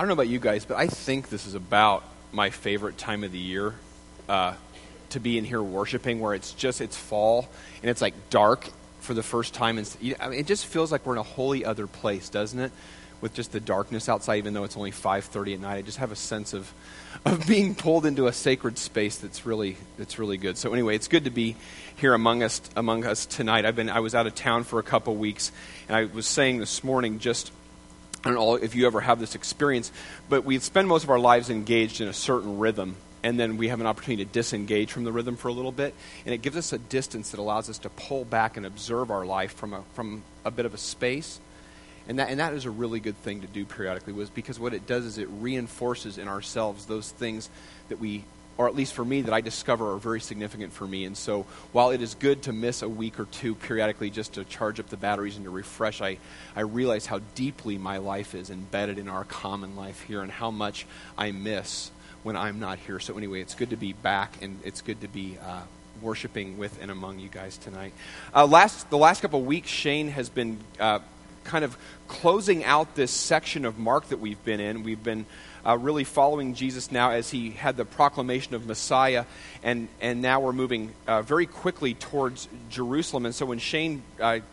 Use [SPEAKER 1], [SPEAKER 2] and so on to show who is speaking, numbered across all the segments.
[SPEAKER 1] don't know about you guys, but I think this is about my favorite time of the year to be in here worshiping, where it's fall and it's like dark for the first time. And it just feels like we're in a wholly other place, doesn't it? With just the darkness outside, even though it's only 5:30 at night, I just have a sense of being pulled into a sacred space that's really good. So anyway, it's good to be here among us tonight. I was out of town for a couple weeks, and I was saying this morning, just I don't know if you ever have this experience, but we spend most of our lives engaged in a certain rhythm, and then we have an opportunity to disengage from the rhythm for a little bit, and it gives us a distance that allows us to pull back and observe our life from a bit of a space. And that is a really good thing to do periodically, because what it does is it reinforces in ourselves those things that we, or at least for me, that I discover are very significant for me. And so while it is good to miss a week or two periodically just to charge up the batteries and to refresh, I realize how deeply my life is embedded in our common life here and how much I miss when I'm not here. So anyway, it's good to be back, and it's good to be worshiping with and among you guys tonight. The last couple of weeks, Shane has been kind of closing out this section of Mark that we've been in. We've been really following Jesus now as he had the proclamation of Messiah, and now we're moving very quickly towards Jerusalem. And so when Shane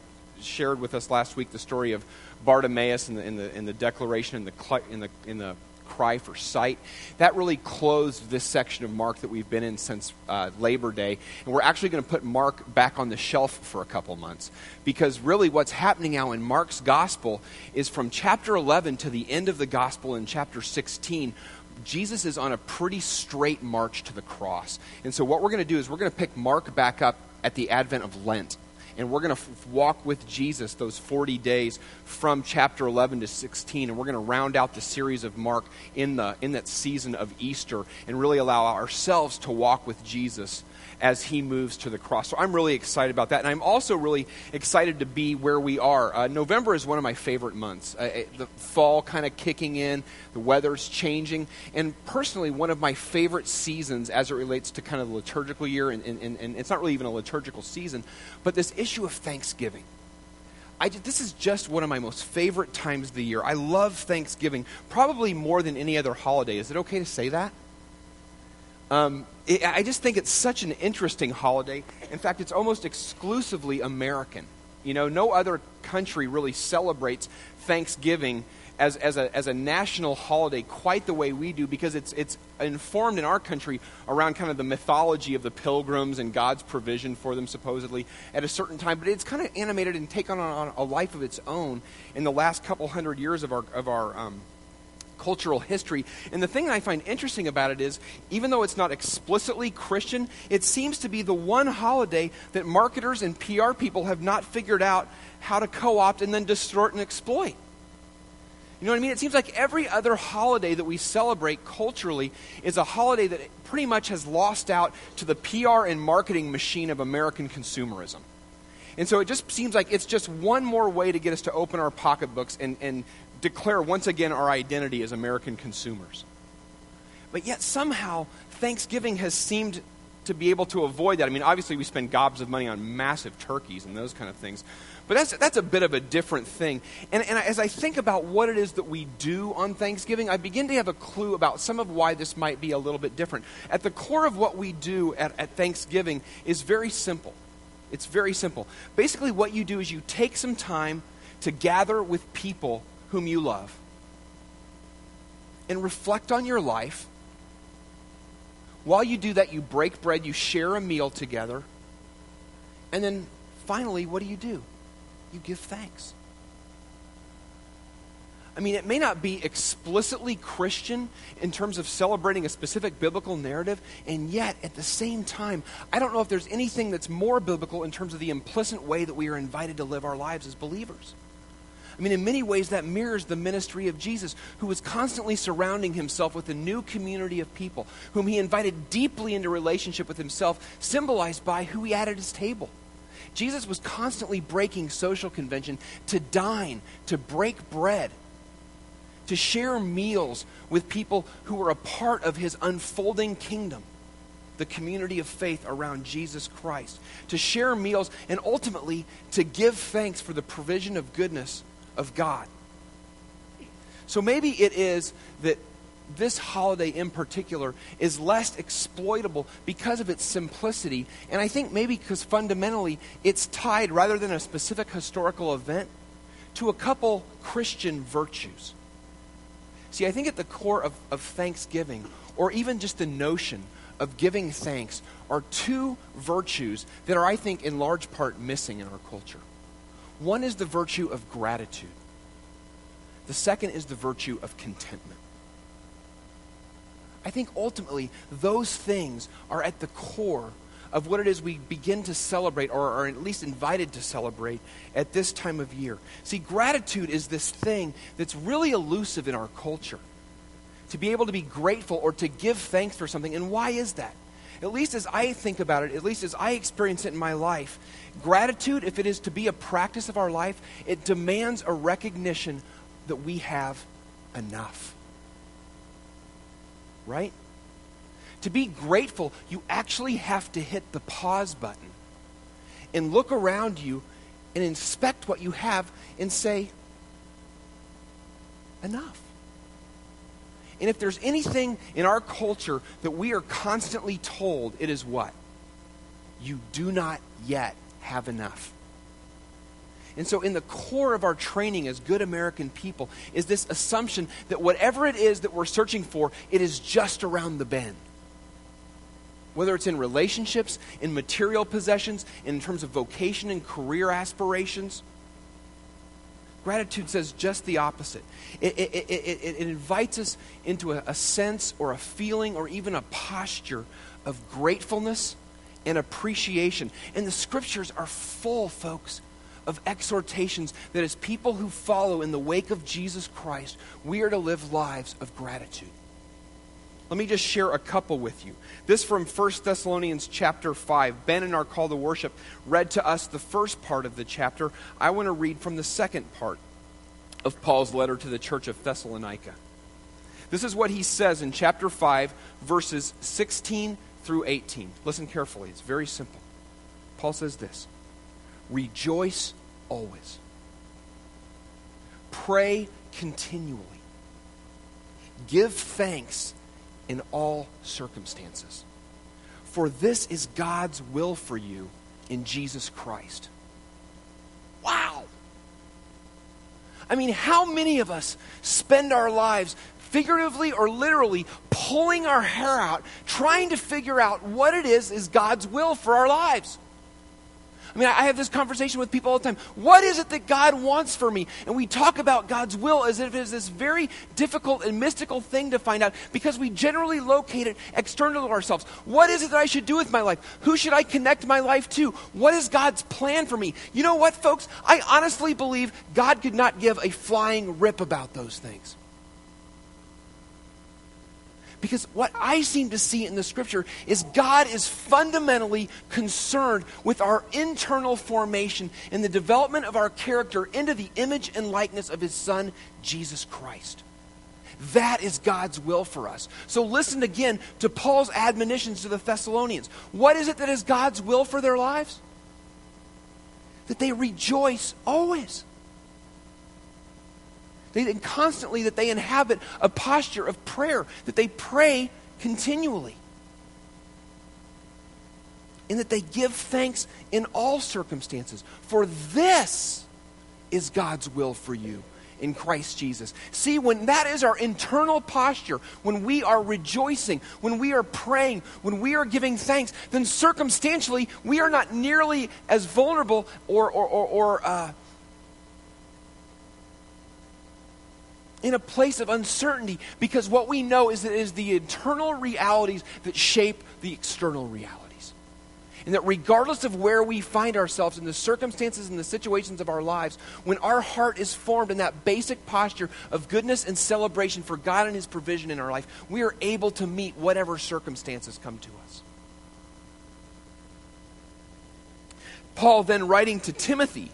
[SPEAKER 1] shared with us last week the story of Bartimaeus in the declaration in the cry for sight, that really closed this section of Mark that we've been in since Labor Day. And we're actually going to put Mark back on the shelf for a couple months, because really what's happening now in Mark's gospel is from chapter 11 to the end of the gospel in chapter 16, Jesus is on a pretty straight march to the cross. And so what we're going to do is we're going to pick Mark back up at the advent of Lent. And we're going to walk with Jesus those 40 days from chapter 11 to 16. And we're going to round out the series of Mark in that season of Easter and really allow ourselves to walk with Jesus as he moves to the cross. So I'm really excited about that. And I'm also really excited to be where we are. November is one of my favorite months. The fall kind of kicking in, the weather's changing. And personally, one of my favorite seasons as it relates to kind of the liturgical year, and it's not really even a liturgical season, but this issue of Thanksgiving. This is just one of my most favorite times of the year. I love Thanksgiving, probably more than any other holiday. Is it okay to say that? I just think it's such an interesting holiday. In fact, it's almost exclusively American. You know, no other country really celebrates Thanksgiving as a national holiday quite the way we do, because it's informed in our country around kind of the mythology of the Pilgrims and God's provision for them supposedly at a certain time. But it's kind of animated and taken on a life of its own in the last couple hundred years of our cultural history. And the thing I find interesting about it is, even though it's not explicitly Christian, it seems to be the one holiday that marketers and PR people have not figured out how to co-opt and then distort and exploit. You know what I mean? It seems like every other holiday that we celebrate culturally is a holiday that pretty much has lost out to the PR and marketing machine of American consumerism. And so it just seems like it's just one more way to get us to open our pocketbooks and declare once again our identity as American consumers. But yet somehow Thanksgiving has seemed to be able to avoid that. I mean, obviously we spend gobs of money on massive turkeys and those kind of things, but that's a bit of a different thing. And as I think about what it is that we do on Thanksgiving, I begin to have a clue about some of why this might be a little bit different. At the core of what we do at Thanksgiving is very simple. It's very simple. Basically what you do is you take some time to gather with people whom you love and reflect on your life. While you do that, you break bread, you share a meal together, and then finally, what do? You give thanks. I mean, it may not be explicitly Christian in terms of celebrating a specific biblical narrative, and yet, at the same time, I don't know if there's anything that's more biblical in terms of the implicit way that we are invited to live our lives as believers. I mean, in many ways, that mirrors the ministry of Jesus, who was constantly surrounding himself with a new community of people, whom he invited deeply into relationship with himself, symbolized by who he had at his table. Jesus was constantly breaking social convention to dine, to break bread, to share meals with people who were a part of his unfolding kingdom, the community of faith around Jesus Christ, to share meals and ultimately to give thanks for the provision of goodness of God. So maybe it is that this holiday in particular is less exploitable because of its simplicity. And I think maybe because fundamentally it's tied, rather than a specific historical event, to a couple Christian virtues. See, I think at the core of Thanksgiving, or even just the notion of giving thanks, are two virtues that are, I think, in large part missing in our culture. One is the virtue of gratitude. The second is the virtue of contentment. I think ultimately those things are at the core of what it is we begin to celebrate, or are at least invited to celebrate at this time of year. See, gratitude is this thing that's really elusive in our culture. To be able to be grateful or to give thanks for something. And why is that? At least as I think about it, at least as I experience it in my life, gratitude, if it is to be a practice of our life, it demands a recognition that we have enough. Right? To be grateful, you actually have to hit the pause button and look around you and inspect what you have and say, enough. And if there's anything in our culture that we are constantly told, it is what? You do not yet have enough. And so in the core of our training as good American people is this assumption that whatever it is that we're searching for, it is just around the bend. Whether it's in relationships, in material possessions, in terms of vocation and career aspirations. Gratitude says just the opposite. It invites us into a sense or a feeling or even a posture of gratefulness and appreciation. And the scriptures are full, folks, of exhortations that as people who follow in the wake of Jesus Christ, we are to live lives of gratitude. Let me just share a couple with you. This from 1 Thessalonians chapter 5. Ben in our call to worship read to us the first part of the chapter. I want to read from the second part of Paul's letter to the church of Thessalonica. This is what he says in chapter 5, verses 16 through 18. Listen carefully. It's very simple. Paul says this: rejoice always. Pray continually. Give thanks in all circumstances. For this is God's will for you in Jesus Christ. Wow! I mean, how many of us spend our lives figuratively or literally pulling our hair out, trying to figure out what it is God's will for our lives? I mean, I have this conversation with people all the time. What is it that God wants for me? And we talk about God's will as if it is this very difficult and mystical thing to find out, because we generally locate it external to ourselves. What is it that I should do with my life? Who should I connect my life to? What is God's plan for me? You know what, folks? I honestly believe God could not give a flying rip about those things. Because what I seem to see in the scripture is God is fundamentally concerned with our internal formation and the development of our character into the image and likeness of his Son, Jesus Christ. That is God's will for us. So listen again to Paul's admonitions to the Thessalonians. What is it that is God's will for their lives? That they rejoice always. Constantly, that they inhabit a posture of prayer, that they pray continually, and that they give thanks in all circumstances. For this is God's will for you in Christ Jesus. See, when that is our internal posture, when we are rejoicing, when we are praying, when we are giving thanks, then circumstantially we are not nearly as vulnerable or in a place of uncertainty, because what we know is that it is the internal realities that shape the external realities. And that regardless of where we find ourselves in the circumstances and the situations of our lives, when our heart is formed in that basic posture of goodness and celebration for God and his provision in our life, we are able to meet whatever circumstances come to us. Paul, then writing to Timothy,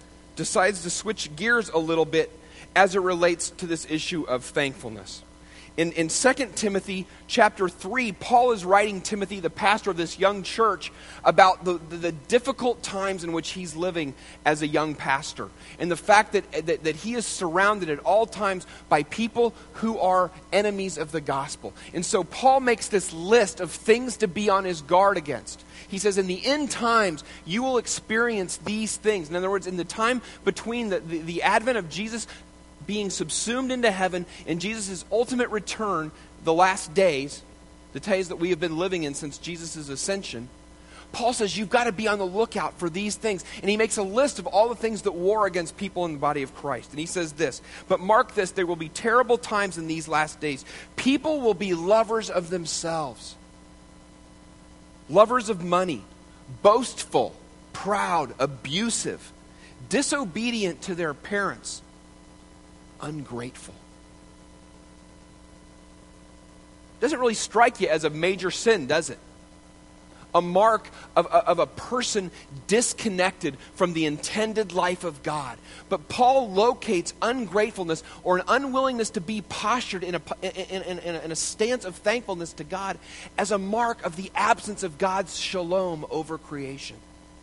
[SPEAKER 1] decides to switch gears a little bit as it relates to this issue of thankfulness. In 2 Timothy chapter 3, Paul is writing Timothy, the pastor of this young church, about the difficult times in which he's living as a young pastor. And the fact that he is surrounded at all times by people who are enemies of the gospel. And so Paul makes this list of things to be on his guard against. He says, in the end times, you will experience these things. In other words, in the time between the advent of Jesus being subsumed into heaven and Jesus' ultimate return, the last days, the days that we have been living in since Jesus' ascension, Paul says you've got to be on the lookout for these things. And he makes a list of all the things that war against people in the body of Christ. And he says this, but mark this, there will be terrible times in these last days. People will be lovers of themselves, lovers of money, boastful, proud, abusive, disobedient to their parents, ungrateful. Doesn't really strike you as a major sin, does it? A mark of a person disconnected from the intended life of God. But Paul locates ungratefulness or an unwillingness to be postured in a stance of thankfulness to God as a mark of the absence of God's shalom over creation.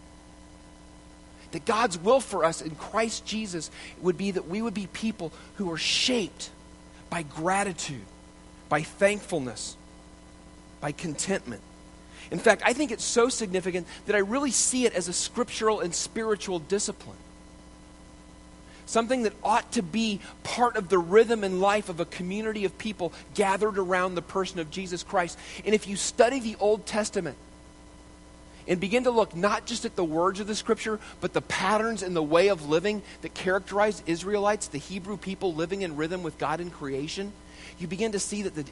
[SPEAKER 1] That God's will for us in Christ Jesus would be that we would be people who are shaped by gratitude, by thankfulness, by contentment. In fact, I think it's so significant that I really see it as a scriptural and spiritual discipline. Something that ought to be part of the rhythm and life of a community of people gathered around the person of Jesus Christ. And if you study the Old Testament, and begin to look not just at the words of the Scripture, but the patterns and the way of living that characterized Israelites, the Hebrew people living in rhythm with God in creation, you begin to see that the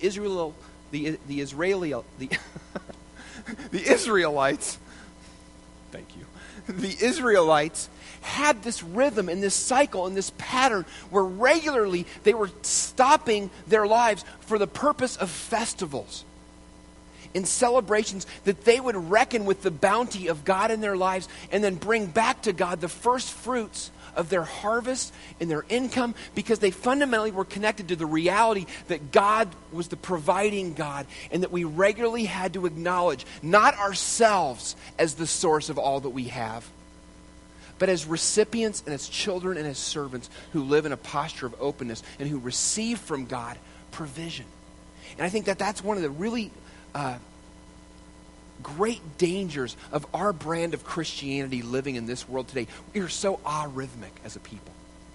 [SPEAKER 1] Israelites, thank you, the Israelites had this rhythm and this cycle and this pattern where regularly they were stopping their lives for the purpose of festivals, in celebrations that they would reckon with the bounty of God in their lives and then bring back to God the first fruits of their harvest and their income, because they fundamentally were connected to the reality that God was the providing God, and that we regularly had to acknowledge not ourselves as the source of all that we have, but as recipients and as children and as servants who live in a posture of openness and who receive from God provision. And I think that that's one of the really great dangers of our brand of Christianity living in this world today. We are so arrhythmic as a people.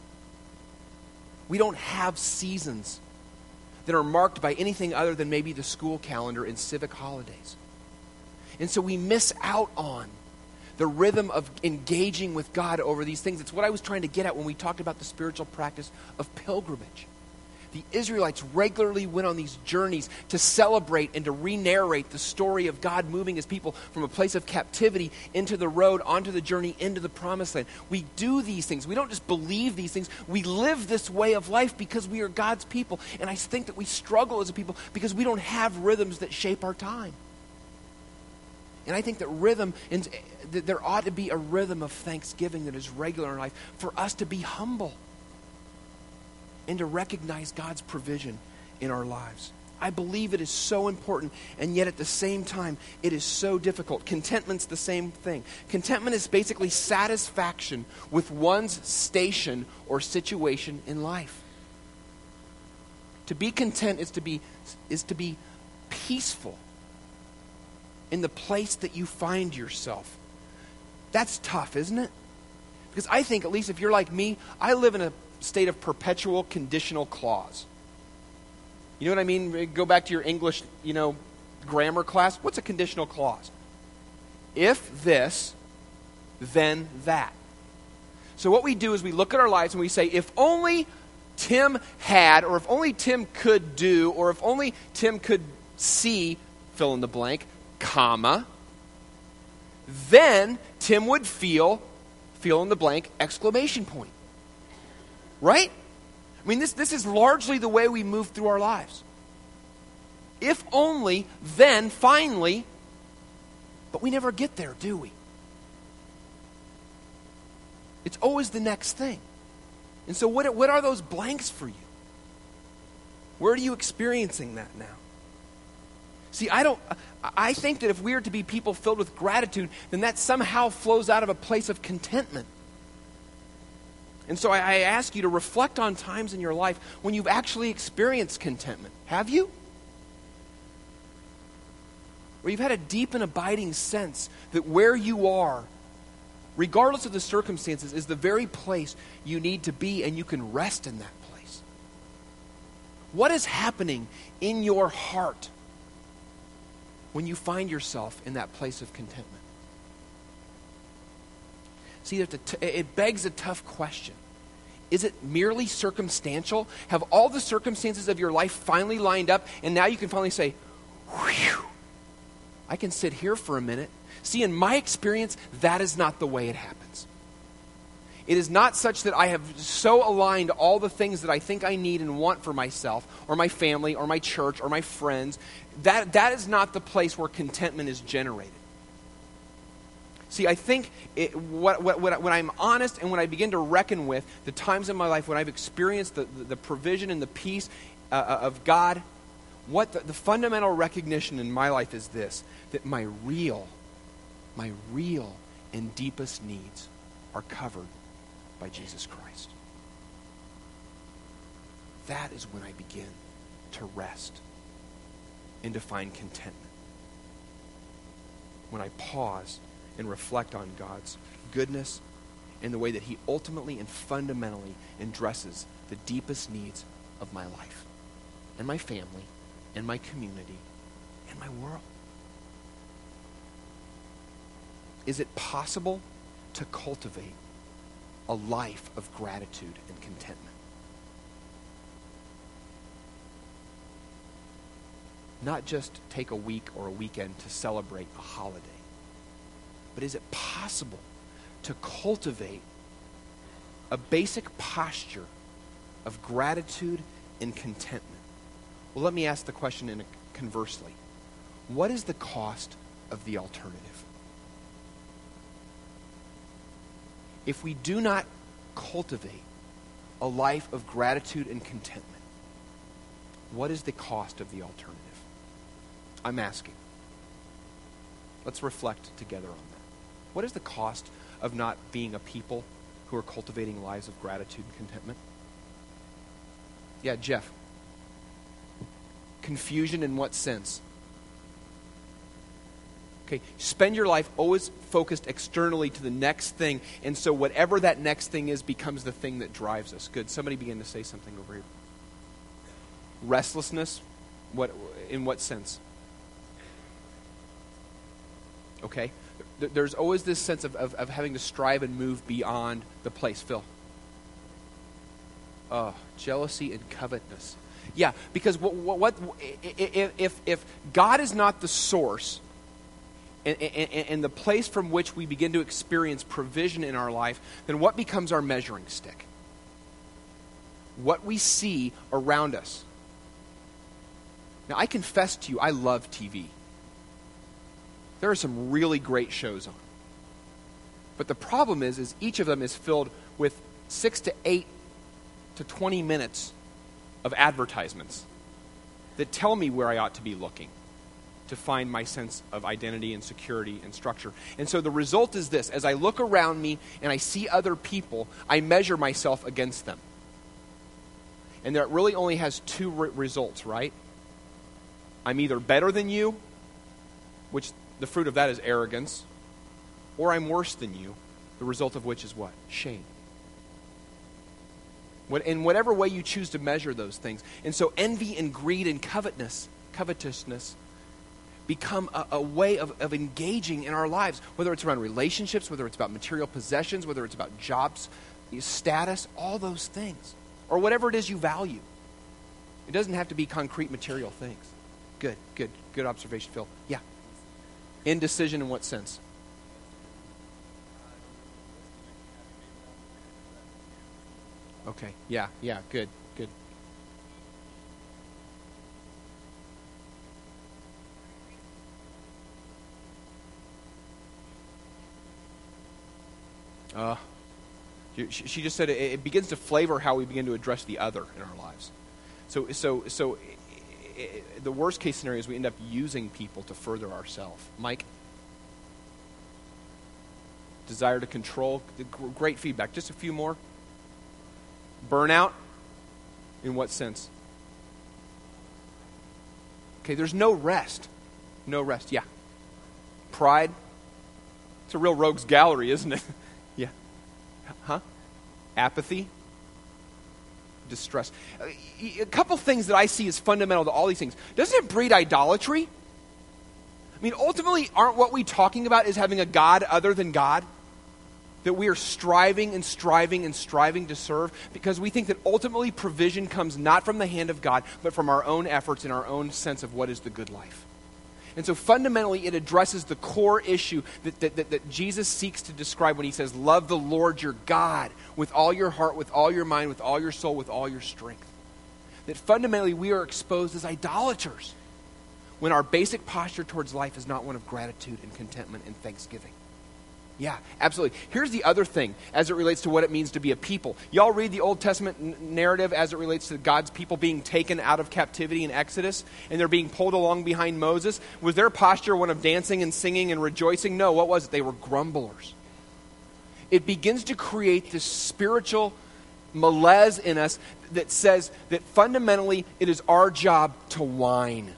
[SPEAKER 1] We don't have seasons that are marked by anything other than maybe the school calendar and civic holidays. And so we miss out on the rhythm of engaging with God over these things. It's what I was trying to get at when we talked about the spiritual practice of pilgrimage. The Israelites regularly went on these journeys to celebrate and to re-narrate the story of God moving his people from a place of captivity into the road, onto the journey, into the promised land. We do these things. We don't just believe these things. We live this way of life because we are God's people. And I think that we struggle as a people because we don't have rhythms that shape our time. And I think that that there ought to be a rhythm of thanksgiving that is regular in life for us to be humble and to recognize God's provision in our lives. I believe it is so important, and yet at the same time, it is so difficult. Contentment's the same thing. Contentment is basically satisfaction with one's station or situation in life. To be content is to be peaceful in the place that you find yourself. That's tough, isn't it? Because I think, at least if you're like me, I live in a state of perpetual conditional clause. You know what I mean? Go back to your English, grammar class. What's a conditional clause? If this, then that. So what we do is we look at our lives and we say, if only Tim had, or if only Tim could do, or if only Tim could see, fill in the blank, comma, then Tim would feel in the blank, exclamation point. Right? I mean, this is largely the way we move through our lives. If only, then, finally, but we never get there, do we? It's always the next thing. And so what are those blanks for you? Where are you experiencing that now? See, I think that if we are to be people filled with gratitude, then that somehow flows out of a place of contentment. And so I ask you to reflect on times in your life when you've actually experienced contentment. Have you? Where you've had a deep and abiding sense that where you are, regardless of the circumstances, is the very place you need to be, and you can rest in that place. What is happening in your heart when you find yourself in that place of contentment? See, it begs a tough question. Is it merely circumstantial? Have all the circumstances of your life finally lined up, and now you can finally say, whew, I can sit here for a minute. See, in my experience, that is not the way it happens. It is not such that I have so aligned all the things that I think I need and want for myself or my family or my church or my friends. That is not the place where contentment is generated. See, I think when I'm honest and when I begin to reckon with the times in my life when I've experienced the provision and the peace of God, what the fundamental recognition in my life is this, that my real and deepest needs are covered by Jesus Christ. That is when I begin to rest and to find contentment. When I pause and reflect on God's goodness and the way that He ultimately and fundamentally addresses the deepest needs of my life and my family and my community and my world. Is it possible to cultivate a life of gratitude and contentment? Not just take a week or a weekend to celebrate a holiday, but is it possible to cultivate a basic posture of gratitude and contentment? Well, let me ask the question conversely. What is the cost of the alternative? If we do not cultivate a life of gratitude and contentment, what is the cost of the alternative? I'm asking. Let's reflect together on that. What is the cost of not being a people who are cultivating lives of gratitude and contentment? Yeah, Jeff. Confusion in what sense? Okay, spend your life always focused externally to the next thing, and so whatever that next thing is becomes the thing that drives us. Good. Somebody begin to say something over here. Restlessness? In what sense? Okay. There's always this sense of having to strive and move beyond the place. Phil. Jealousy and covetousness. Yeah, because if God is not the source and the place from which we begin to experience provision in our life, then what becomes our measuring stick? What we see around us. Now, I confess to you, I love TV. There are some really great shows on. But the problem is each of them is filled with 6 to 8 to 20 minutes of advertisements that tell me where I ought to be looking to find my sense of identity and security and structure. And so the result is this. As I look around me and I see other people, I measure myself against them. And that really only has two results, right? I'm either better than you, which the fruit of that is arrogance, or I'm worse than you, the result of which is what? Shame. In whatever way you choose to measure those things. And so envy and greed and covetousness become a way of engaging in our lives, whether it's around relationships, whether it's about material possessions, whether it's about jobs, status, all those things, or whatever it is you value. It doesn't have to be concrete material things. Good observation, Phil. Yeah. Indecision in what sense? Okay, yeah, good. She just said it begins to flavor how we begin to address the other in our lives. The worst case scenario is we end up using people to further ourselves. Mike? Desire to control. Great feedback. Just a few more. Burnout. In what sense? Okay, there's no rest. No rest, yeah. Pride. It's a real rogues gallery, isn't it? Yeah. Huh? Apathy. Distress. A couple things that I see as fundamental to all these things. Doesn't it breed idolatry? I mean, ultimately, aren't what we talking about is having a God other than God? That we are striving and striving and striving to serve because we think that ultimately provision comes not from the hand of God, but from our own efforts and our own sense of what is the good life. And so fundamentally, it addresses the core issue that Jesus seeks to describe when he says, love the Lord your God with all your heart, with all your mind, with all your soul, with all your strength. That fundamentally we are exposed as idolaters when our basic posture towards life is not one of gratitude and contentment and thanksgiving. Yeah, absolutely. Here's the other thing as it relates to what it means to be a people. Y'all read the Old Testament narrative as it relates to God's people being taken out of captivity in Exodus, and they're being pulled along behind Moses. Was their posture one of dancing and singing and rejoicing? No, what was it? They were grumblers. It begins to create this spiritual malaise in us that says that fundamentally it is our job to whine.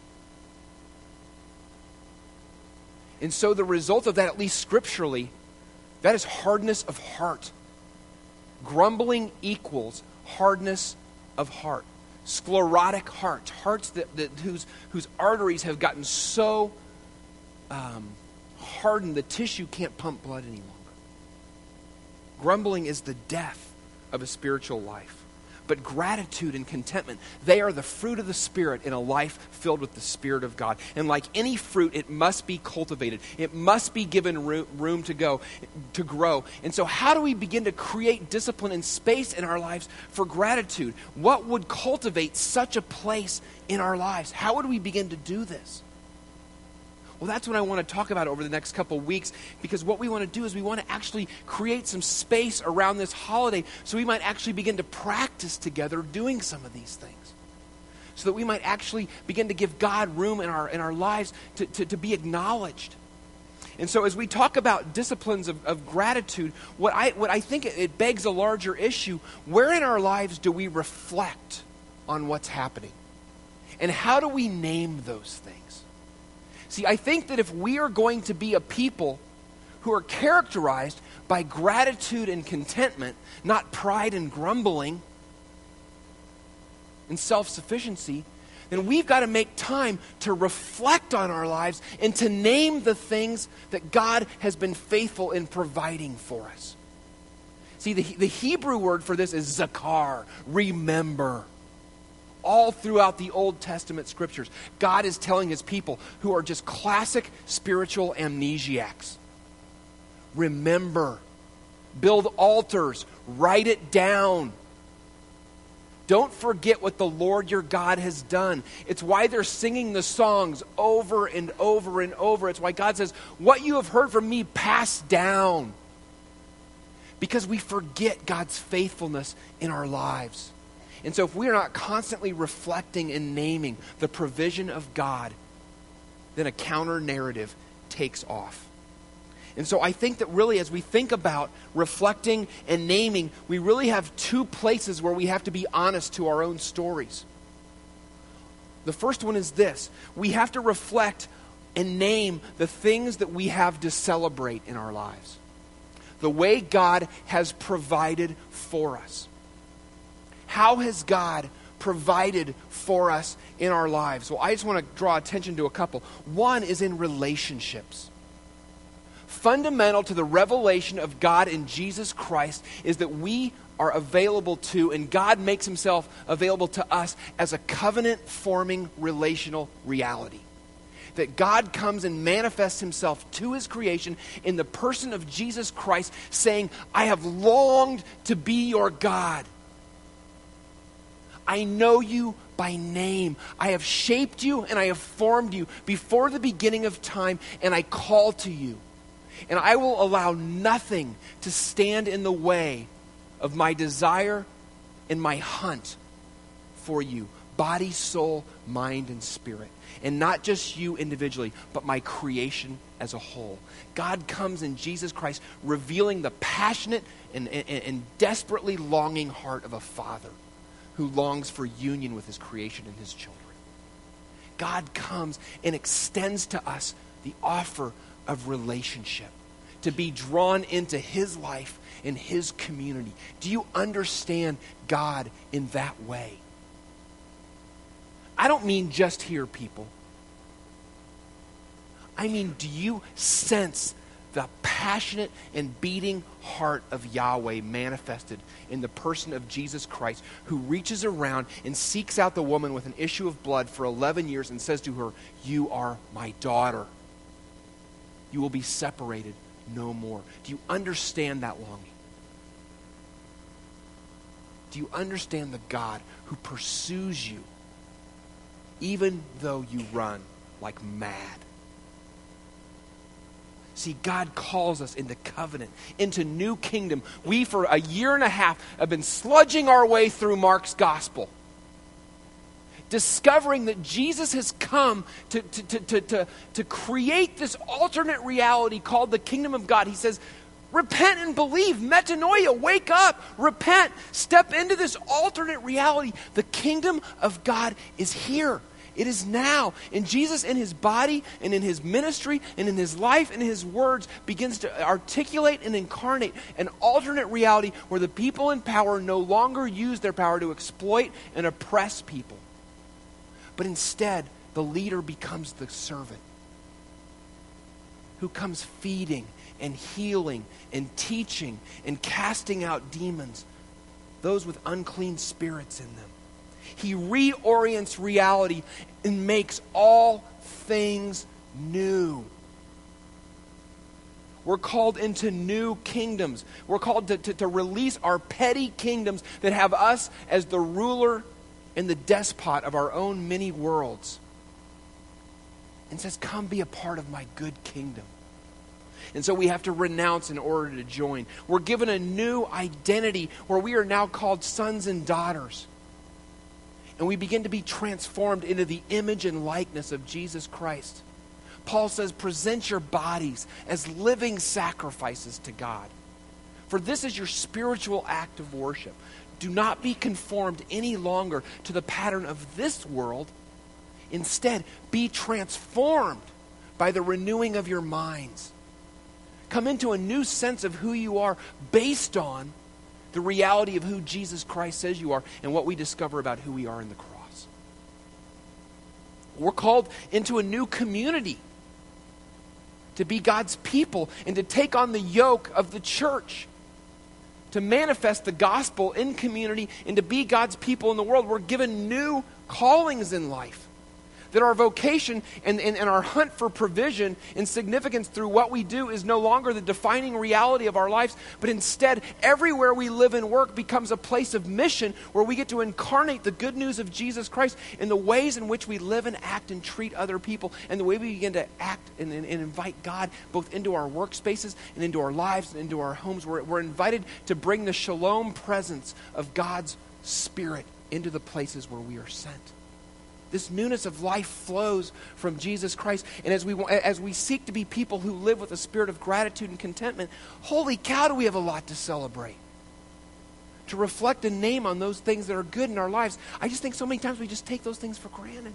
[SPEAKER 1] And so the result of that, at least scripturally, that is hardness of heart. Grumbling equals hardness of heart. Sclerotic hearts. Hearts whose arteries have gotten so hardened the tissue can't pump blood any longer. Grumbling is the death of a spiritual life. But gratitude and contentment, they are the fruit of the Spirit in a life filled with the Spirit of God. And like any fruit, it must be cultivated. It must be given room to grow. And so how do we begin to create discipline and space in our lives for gratitude? What would cultivate such a place in our lives? How would we begin to do this? Well, that's what I want to talk about over the next couple weeks, because what we want to do is we want to actually create some space around this holiday so we might actually begin to practice together doing some of these things, so that we might actually begin to give God room in our lives to be acknowledged. And so as we talk about disciplines of gratitude, what I think it begs a larger issue. Where in our lives do we reflect on what's happening? And how do we name those things? See, I think that if we are going to be a people who are characterized by gratitude and contentment, not pride and grumbling and self-sufficiency, then we've got to make time to reflect on our lives and to name the things that God has been faithful in providing for us. See, the Hebrew word for this is zakar, remember. All throughout the Old Testament scriptures, God is telling his people who are just classic spiritual amnesiacs. Remember. Build altars. Write it down. Don't forget what the Lord your God has done. It's why they're singing the songs over and over and over. It's why God says, what you have heard from me, pass down. Because we forget God's faithfulness in our lives. And so if we are not constantly reflecting and naming the provision of God, then a counter narrative takes off. And so I think that really as we think about reflecting and naming, we really have two places where we have to be honest to our own stories. The first one is this. We have to reflect and name the things that we have to celebrate in our lives. The way God has provided for us. How has God provided for us in our lives? Well, I just want to draw attention to a couple. One is in relationships. Fundamental to the revelation of God in Jesus Christ is that we are available to, and God makes himself available to us as a covenant-forming relational reality. That God comes and manifests himself to his creation in the person of Jesus Christ, saying, I have longed to be your God. I know you by name. I have shaped you and I have formed you before the beginning of time, and I call to you. And I will allow nothing to stand in the way of my desire and my hunt for you, body, soul, mind, and spirit. And not just you individually, but my creation as a whole. God comes in Jesus Christ, revealing the passionate and desperately longing heart of a father who longs for union with his creation and his children. God comes and extends to us the offer of relationship, to be drawn into his life and his community. Do you understand God in that way? I don't mean just here, people. I mean, do you sense the passionate and beating heart of Yahweh manifested in the person of Jesus Christ, who reaches around and seeks out the woman with an issue of blood for 11 years and says to her, "You are my daughter. You will be separated no more." Do you understand that longing? Do you understand the God who pursues you even though you run like mad? See, God calls us into covenant, into new kingdom. We, for a year and a half, have been sludging our way through Mark's gospel, discovering that Jesus has come to create this alternate reality called the kingdom of God. He says, repent and believe. Metanoia, wake up, repent, step into this alternate reality. The kingdom of God is here. It is now. And Jesus, in his body and in his ministry and in his life and in his words, begins to articulate and incarnate an alternate reality where the people in power no longer use their power to exploit and oppress people. But instead, the leader becomes the servant who comes feeding and healing and teaching and casting out demons, those with unclean spirits in them. He reorients reality and makes all things new. We're called into new kingdoms. We're called to release our petty kingdoms that have us as the ruler and the despot of our own many worlds. And says, come be a part of my good kingdom. And so we have to renounce in order to join. We're given a new identity where we are now called sons and daughters. And we begin to be transformed into the image and likeness of Jesus Christ. Paul says, present your bodies as living sacrifices to God. For this is your spiritual act of worship. Do not be conformed any longer to the pattern of this world. Instead, be transformed by the renewing of your minds. Come into a new sense of who you are based on the reality of who Jesus Christ says you are and what we discover about who we are in the cross. We're called into a new community to be God's people and to take on the yoke of the church, to manifest the gospel in community and to be God's people in the world. We're given new callings in life. That our vocation and our hunt for provision and significance through what we do is no longer the defining reality of our lives, but instead everywhere we live and work becomes a place of mission where we get to incarnate the good news of Jesus Christ in the ways in which we live and act and treat other people, and the way we begin to act and invite God both into our workspaces and into our lives and into our homes. We're invited to bring the shalom presence of God's Spirit into the places where we are sent. This newness of life flows from Jesus Christ. And as we seek to be people who live with a spirit of gratitude and contentment, holy cow, do we have a lot to celebrate. To reflect a name on those things that are good in our lives. I just think so many times we just take those things for granted.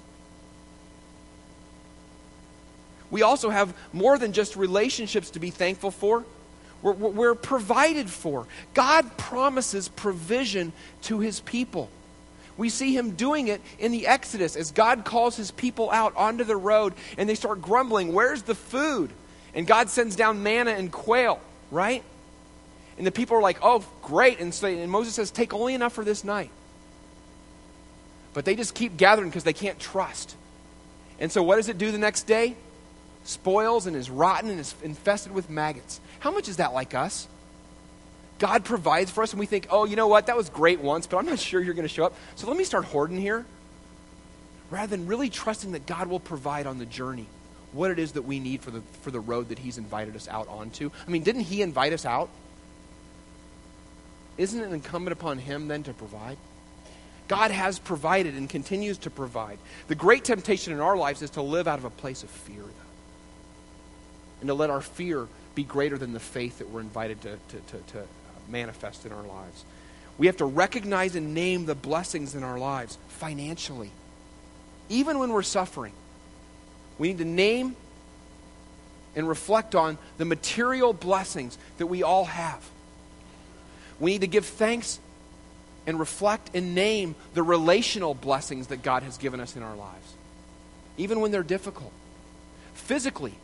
[SPEAKER 1] We also have more than just relationships to be thankful for. We're provided for. God promises provision to his people. We see him doing it in the Exodus as God calls his people out onto the road and they start grumbling, where's the food? And God sends down manna and quail, right? And the people are like, oh, great. And Moses says, take only enough for this night. But they just keep gathering because they can't trust. And so what does it do the next day? Spoils and is rotten and is infested with maggots. How much is that like us? God provides for us and we think, oh, you know what, that was great once, but I'm not sure you're going to show up. So let me start hoarding here. Rather than really trusting that God will provide on the journey what it is that we need for the road that he's invited us out onto. I mean, didn't he invite us out? Isn't it incumbent upon him then to provide? God has provided and continues to provide. The great temptation in our lives is to live out of a place of fear, though. And to let our fear be greater than the faith that we're invited to manifest in our lives. We have to recognize and name the blessings in our lives financially. Even when we're suffering, we need to name and reflect on the material blessings that we all have. We need to give thanks and reflect and name the relational blessings that God has given us in our lives, even when they're difficult. Physically,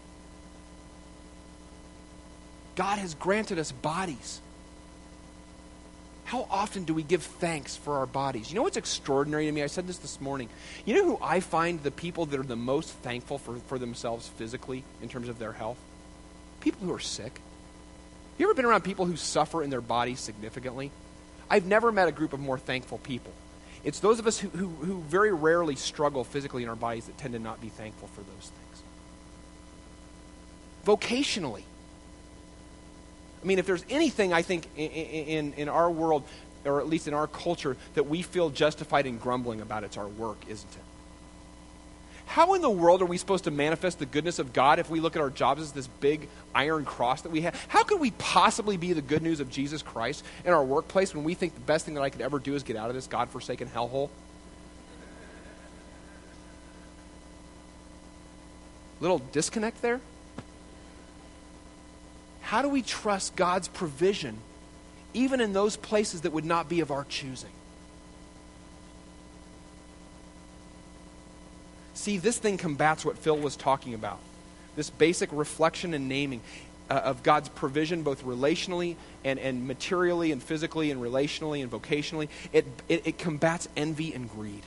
[SPEAKER 1] God has granted us bodies. How often do we give thanks for our bodies? You know what's extraordinary to me? I said this morning. You know who I find the people that are the most thankful for themselves physically in terms of their health? People who are sick. You ever been around people who suffer in their bodies significantly? I've never met a group of more thankful people. It's those of us who very rarely struggle physically in our bodies that tend to not be thankful for those things. Vocationally. I mean, if there's anything I think in our world, or at least in our culture, that we feel justified in grumbling about, it's our work, isn't it? How in the world are we supposed to manifest the goodness of God if we look at our jobs as this big iron cross that we have? How could we possibly be the good news of Jesus Christ in our workplace when we think the best thing that I could ever do is get out of this God-forsaken hellhole? Little disconnect there? How do we trust God's provision even in those places that would not be of our choosing? See, this thing combats what Phil was talking about. This basic reflection and naming of God's provision, both relationally and materially and physically and relationally and vocationally. It combats envy and greed.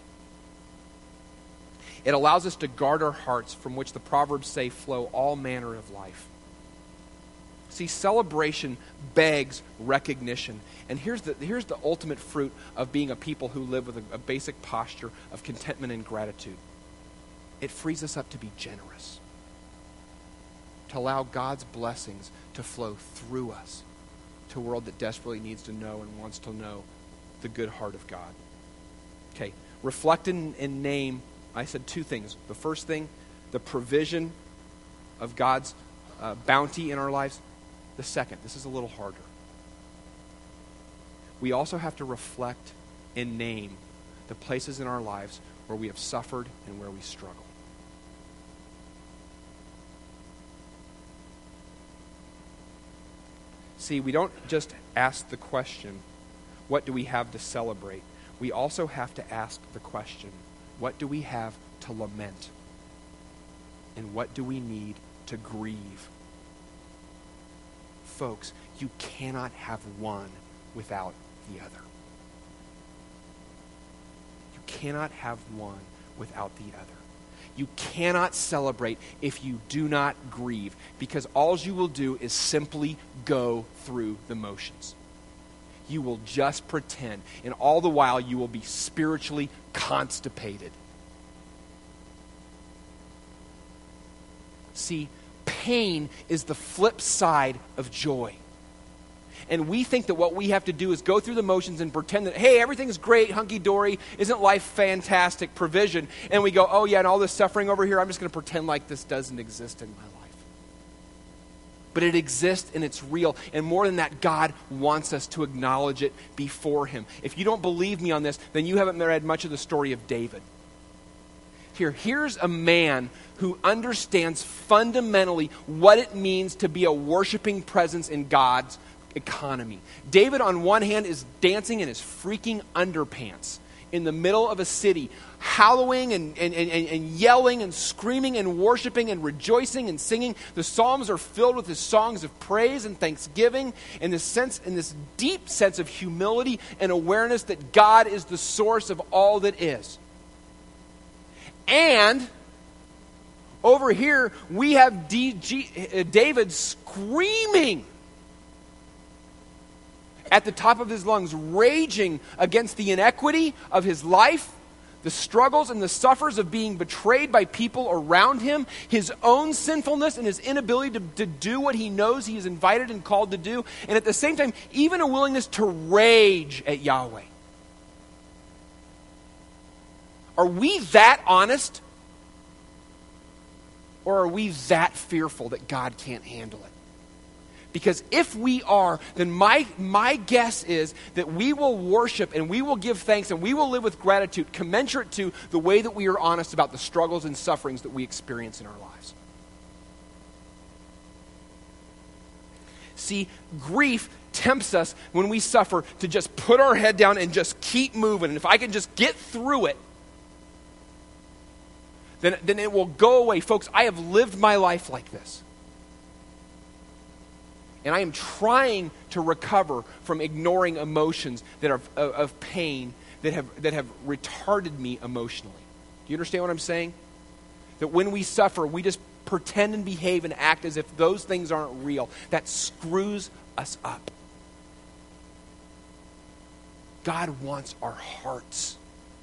[SPEAKER 1] It allows us to guard our hearts, from which the Proverbs say flow all manner of life. See, celebration begs recognition. And here's the ultimate fruit of being a people who live with a basic posture of contentment and gratitude. It frees us up to be generous, to allow God's blessings to flow through us to a world that desperately needs to know and wants to know the good heart of God. Okay, reflect and name. I said two things. The first thing, the provision of God's bounty in our lives. The second, this is a little harder. We also have to reflect and name the places in our lives where we have suffered and where we struggle. See, we don't just ask the question, what do we have to celebrate? We also have to ask the question, what do we have to lament? And what do we need to grieve? Folks, you cannot have one without the other. You cannot have one without the other. You cannot celebrate if you do not grieve, because all you will do is simply go through the motions. You will just pretend, and all the while you will be spiritually constipated. See, pain is the flip side of joy. And we think that what we have to do is go through the motions and pretend that, hey, everything's great, hunky-dory, isn't life fantastic, provision? And we go, oh yeah, and all this suffering over here, I'm just going to pretend like this doesn't exist in my life. But it exists and it's real. And more than that, God wants us to acknowledge it before Him. If you don't believe me on this, then you haven't read much of the story of David. Here's a man who understands fundamentally what it means to be a worshiping presence in God's economy. David, on one hand, is dancing in his freaking underpants in the middle of a city, howling and yelling and screaming and worshiping and rejoicing and singing. The Psalms are filled with his songs of praise and thanksgiving, and this deep sense of humility and awareness that God is the source of all that is. And over here, we have David screaming at the top of his lungs, raging against the inequity of his life, the struggles and the suffers of being betrayed by people around him, his own sinfulness and his inability to do what he knows he is invited and called to do, and at the same time, even a willingness to rage at Yahweh. Are we that honest? Or are we that fearful that God can't handle it? Because if we are, then my guess is that we will worship and we will give thanks and we will live with gratitude commensurate to the way that we are honest about the struggles and sufferings that we experience in our lives. See, grief tempts us when we suffer to just put our head down and just keep moving. And if I can just get through it, then it will go away. Folks, I have lived my life like this. And I am trying to recover from ignoring emotions that are of pain that have retarded me emotionally. Do you understand what I'm saying? That when we suffer, we just pretend and behave and act as if those things aren't real. That screws us up. God wants our hearts.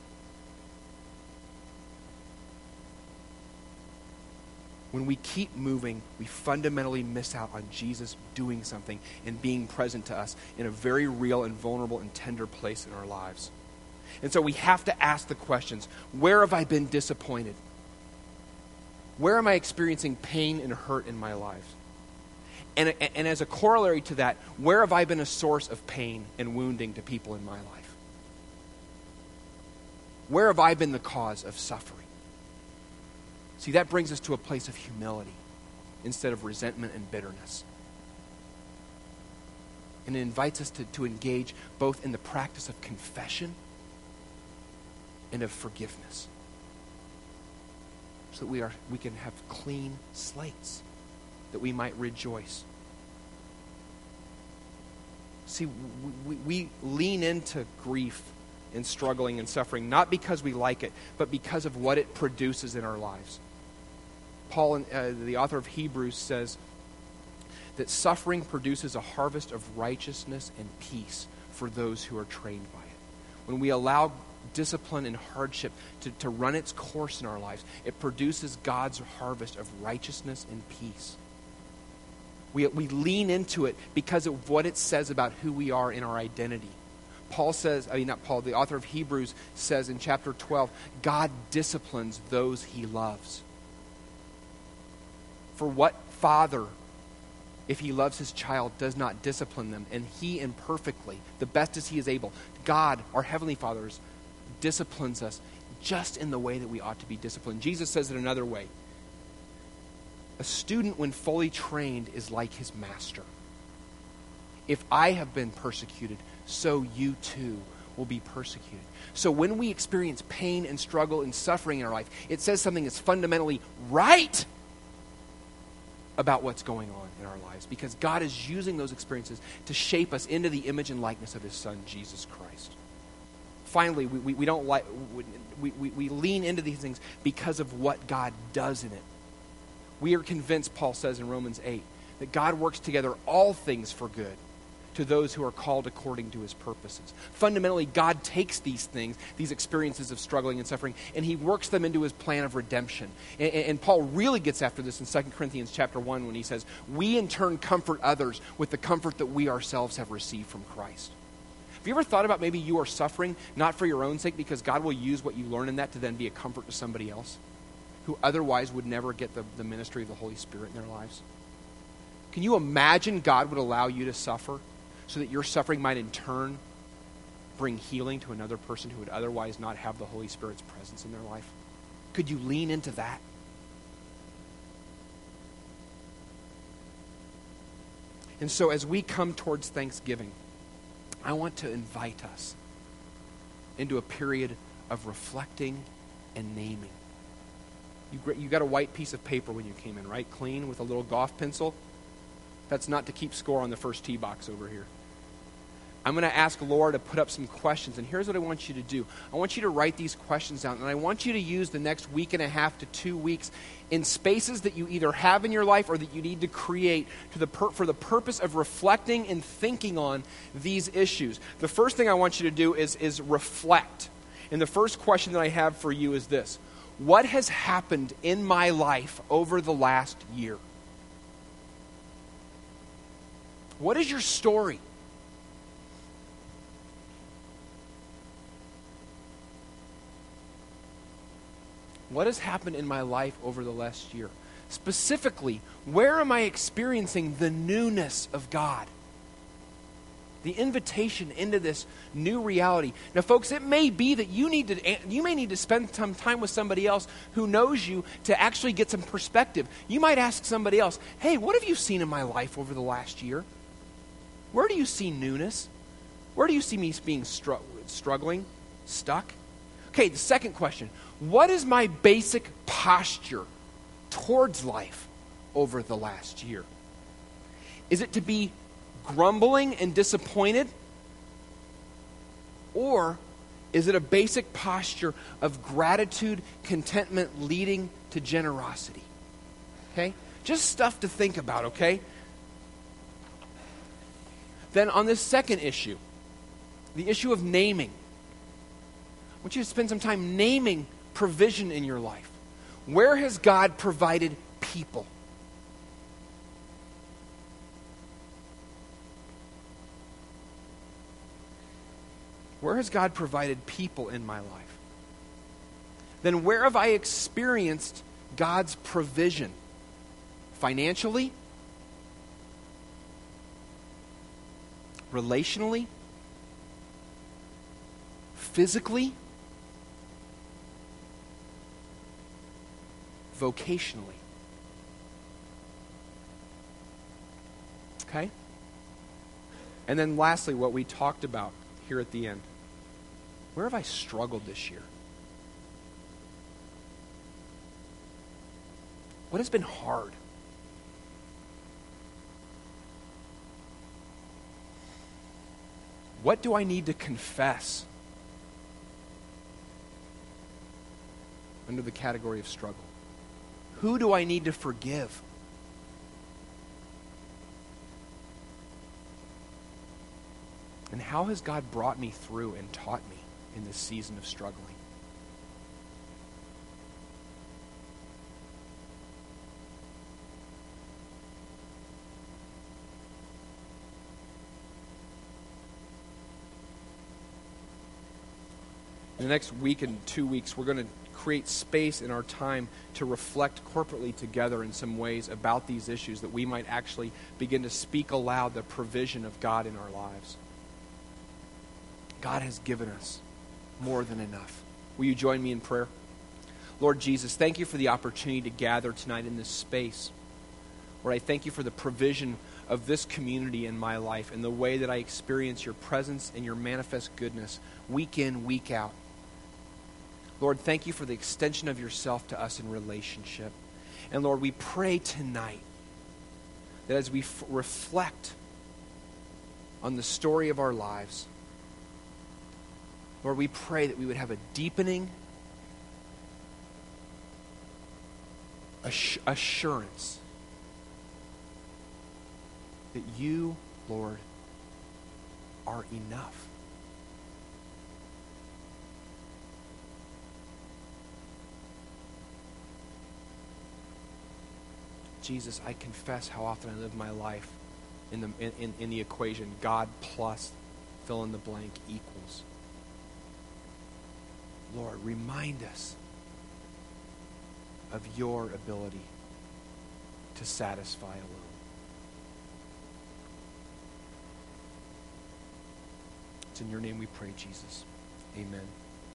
[SPEAKER 1] When we keep moving, we fundamentally miss out on Jesus doing something and being present to us in a very real and vulnerable and tender place in our lives. And so we have to ask the questions, where have I been disappointed? Where am I experiencing pain and hurt in my life? And as a corollary to that, where have I been a source of pain and wounding to people in my life? Where have I been the cause of suffering? See, that brings us to a place of humility instead of resentment and bitterness. And it invites us to engage both in the practice of confession and of forgiveness, so that we can have clean slates, that we might rejoice. See, we lean into grief and struggling and suffering, not because we like it, but because of what it produces in our lives. Paul, the author of Hebrews, says that suffering produces a harvest of righteousness and peace for those who are trained by it. When we allow discipline and hardship to run its course in our lives, it produces God's harvest of righteousness and peace. We lean into it because of what it says about who we are in our identity. The author of Hebrews says in chapter 12, God disciplines those he loves. For what father, if he loves his child, does not discipline them? And he imperfectly, the best as he is able, God, our heavenly Father, disciplines us just in the way that we ought to be disciplined. Jesus says it another way. A student, when fully trained, is like his master. If I have been persecuted, so you too will be persecuted. So when we experience pain and struggle and suffering in our life, it says something that's fundamentally right about what's going on in our lives, because God is using those experiences to shape us into the image and likeness of his Son, Jesus Christ. Finally, we lean into these things because of what God does in it. We are convinced, Paul says in Romans 8, that God works together all things for good to those who are called according to his purposes. Fundamentally, God takes these things, these experiences of struggling and suffering, and he works them into his plan of redemption. And Paul really gets after this in 2 Corinthians chapter 1 when he says, we in turn comfort others with the comfort that we ourselves have received from Christ. Have you ever thought about maybe you are suffering not for your own sake, because God will use what you learn in that to then be a comfort to somebody else who otherwise would never get the ministry of the Holy Spirit in their lives? Can you imagine God would allow you to suffer so that your suffering might in turn bring healing to another person who would otherwise not have the Holy Spirit's presence in their life? Could you lean into that? And so as we come towards Thanksgiving, I want to invite us into a period of reflecting and naming. You got a white piece of paper when you came in, right? Clean, with a little golf pencil. That's not to keep score on the first tee box over here. I'm going to ask Laura to put up some questions, and here's what I want you to do. I want you to write these questions down, and I want you to use the next week and a half to 2 weeks in spaces that you either have in your life or that you need to create for the purpose of reflecting and thinking on these issues. The first thing I want you to do is reflect. And the first question that I have for you is this: what has happened in my life over the last year? What is your story? What has happened in my life over the last year? Specifically, where am I experiencing the newness of God? The invitation into this new reality. Now, folks, it may be that you may need to spend some time with somebody else who knows you to actually get some perspective. You might ask somebody else, hey, what have you seen in my life over the last year? Where do you see newness? Where do you see me being struggling, stuck? Okay, the second question. What is my basic posture towards life over the last year? Is it to be grumbling and disappointed? Or is it a basic posture of gratitude, contentment leading to generosity? Okay? Just stuff to think about, okay? Then on this second issue, the issue of naming. I want you to spend some time naming provision in your life. Where has God provided people? Where has God provided people in my life? Then where have I experienced God's provision? Financially? Relationally? Physically? Vocationally? Okay? And then lastly, what we talked about here at the end. Where have I struggled this year? What has been hard? What do I need to confess under the category of struggle? Who do I need to forgive? And how has God brought me through and taught me in this season of struggling? In the next week and 2 weeks, we're going to create space in our time to reflect corporately together in some ways about these issues, that we might actually begin to speak aloud the provision of God in our lives. God has given us more than enough. Will you join me in prayer? Lord Jesus, thank you for the opportunity to gather tonight in this space. Lord, I thank you for the provision of this community in my life and the way that I experience your presence and your manifest goodness week in, week out. Lord, thank you for the extension of yourself to us in relationship. And Lord, we pray tonight that as we reflect on the story of our lives, Lord, we pray that we would have a deepening assurance that you, Lord, are enough. Jesus, I confess how often I live my life in the equation God plus fill in the blank equals. Lord, remind us of your ability to satisfy alone. It's in your name we pray, Jesus. Amen.